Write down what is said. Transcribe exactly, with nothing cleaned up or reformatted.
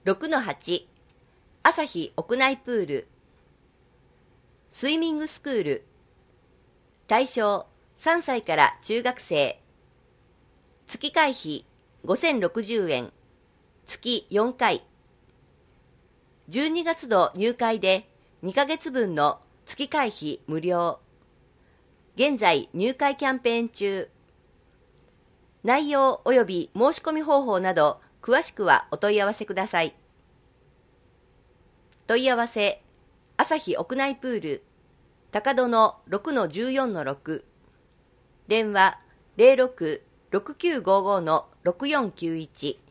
ろくのはち 朝日屋内プールスイミングスクール対象さんさいから中学生月会費ごせんろくじゅうえん月よんかいじゅうにがつ度入会でにかげつぶんの月会費無料現在入会キャンペーン中内容及び申し込み方法など詳しくはお問い合わせください。問い合わせ朝日屋内プール高戸の ろくのじゅうよんのろく 電話 ゼロろく ろくきゅうごごのろくよんきゅういち